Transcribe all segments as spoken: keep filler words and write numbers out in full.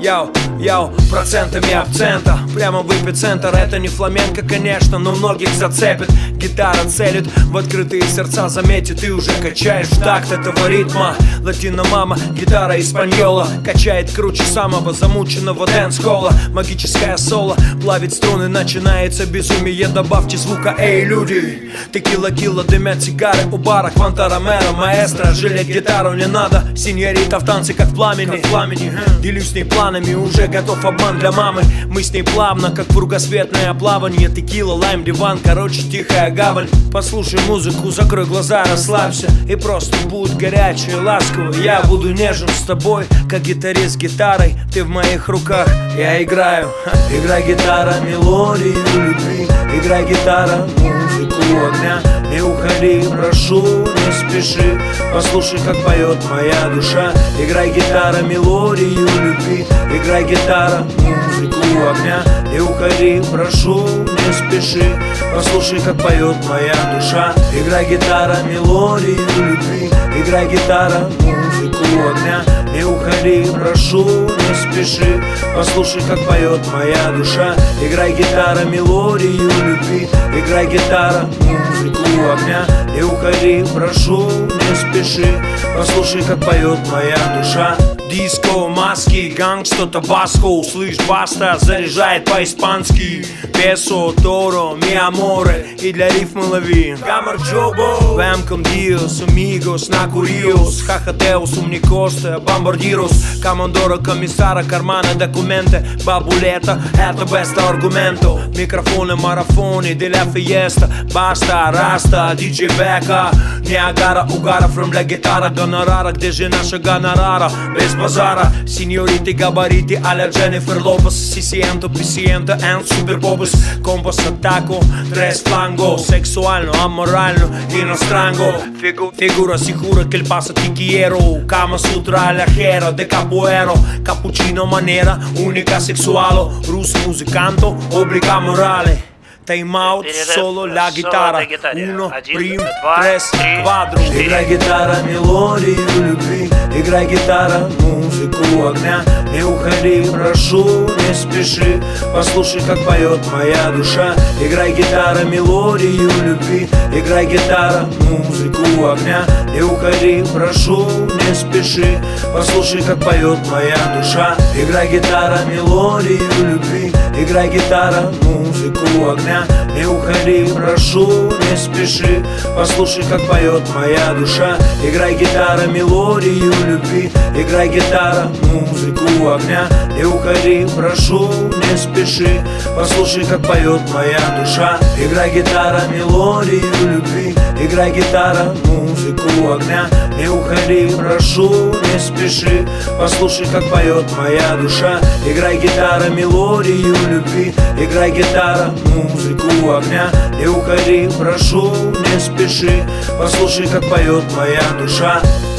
Яу, яу, процентами акцента прямо в эпицентр. Это не фламенко, конечно, но многих зацепит. Гитара целит в открытые сердца, заметит, ты уже качаешь в такт этого ритма. Латино-мама, гитара испаньола качает круче самого замученного дэнс-холла. Магическое соло плавит струны, начинается безумие. Добавьте звука, эй, люди. Текила-килла, дымят сигары у бара. Квантаромеро, маэстро, жилет гитару не надо. Синьорита в танце, как в пламени, как в пламени. Делюсь с ней планами, уже готов обман для мамы. Мы с ней плавно, как кругосветное плавание. Текила, лайм, диван, короче, тихая гавань. Послушай музыку, закрой глаза, расслабься. И просто будь горячий и ласковый. Я буду нежен с тобой, как гитарист с гитарой. Ты в моих руках, я играю. Играй, гитара, мелодию любви. Играй, гитара, музыку огня. Не уходи, прошу, не спеши. Послушай, как поет моя душа. Играй, гитара, мелодию любви. Играй, гитара, музыку огня. Не уходи, прошу, не спеши. Послушай, как поет моя душа. Играй, гитара, мелодию любви. Играй, гитара, музыку огня. Не уходи, прошу, не спеши. Послушай, как поет моя душа. Играй, гитара, мелодию любви. Играй, гитара, музыку огня. Не уходи, прошу, не спеши. Послушай, как поет моя душа. Диско, маски, гангста, табаско. Услышь, баста, заряжает по-испански. Песо, торо, ми аморе. И для рифмы лови Камарджобо. Вем con Dios, amigos, накуриос. Хахатеус, умникоста, бомбардирос. Командора, комиссара, кармана, документы. Бабулета, это беста аргументо. Микрофоны, марафоны, деля фиеста. Баста, раста, диджей Бека. Ниагара, угара, фрем для гитара, гонорара. Где же наша гонорара? Без базара. Синьориты, габариты, а-ля Дженнифер Лопес. Сисиенто, писиенто, and супер попус. Компас, атаку, трес, фланго. Сексуально, аморально, иностранго. Фигу, фигура sicura che il passo ti quiero. Kama Sutra, la jero, de capoeiro. Cappuccino, maniera, unica sexualo. Russo, musicanto, obbliga morale. Time out, solo la chitarra. Uno, primo, tres, quadro. Играй, гитара, мелодию любви. Играй, гитара, музыку огня. Не уходи, прошу, не спеши. Послушай, как поет моя душа. Играй, гитара, мелодию любви. Играй, гитара, музыку огня. Не уходи, прошу, не спеши. Послушай, как поет моя душа. Играй, гитара, мелодию любви. Играй, гитара, музыку огня. Не уходи, прошу, не спеши. Послушай, как поет моя душа. Играй, гитара, мелодию любви. Играй, гитара, музыку огня. Не уходи, прошу, не спеши. Послушай, как поет моя душа. Играй, гитара, мелодию любви. Играй, гитара, музыку огня. Не уходи, прошу, не спеши. Послушай, как поет моя душа. Играй, гитара, мелодию любви. Играй, гитара, музыку огня. Не уходи, прошу, не спеши. Послушай, как поет моя душа.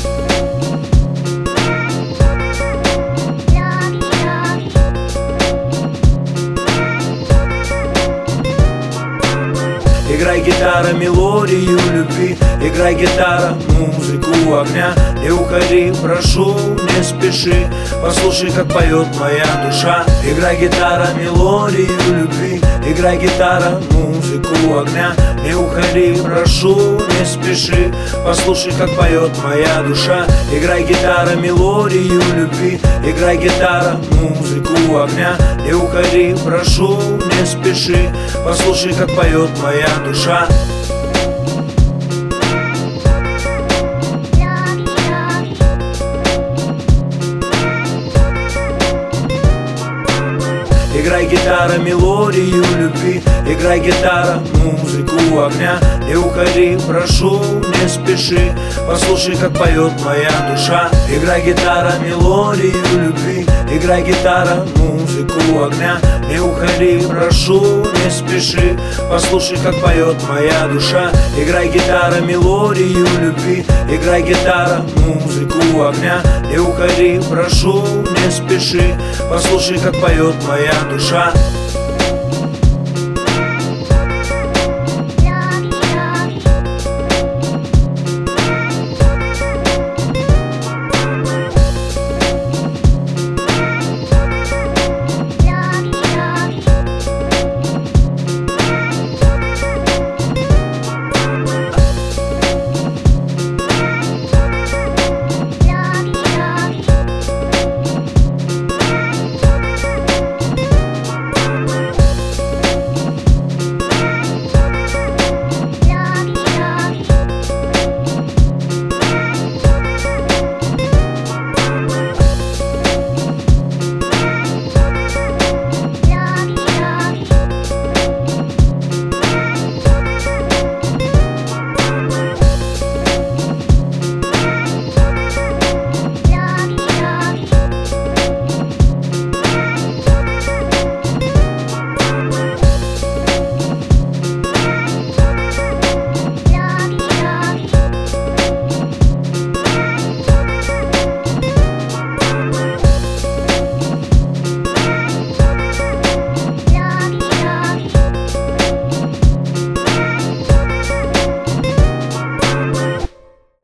Играй, гитара, мелодию любви. Играй, гитара, музыку огня. Не уходи, прошу, не спеши. Послушай, как поет моя душа. Играй, гитара, мелодию любви. Играй, гитара, музыку огня. Не уходи, прошу, не спеши. Послушай, как поет моя душа. Играй, гитара, мелодию любви. Играй, гитара, музыку огня. Не уходи, прошу, не спеши. Послушай, как поет моя душа. Играй, гитара, мелодию любви. Играй, гитара, музыку огня. Не уходи, прошу, не спеши. Послушай, как поет моя душа. Играй, гитара, мелодию любви. Играй, гитара, музыку огня. Не уходи, прошу, не спеши. Послушай, как поет моя душа. Играй, гитара, мелодию любви. Играй, гитара, музыку огня. Не уходи, прошу, не спеши. Послушай, как поет моя душа.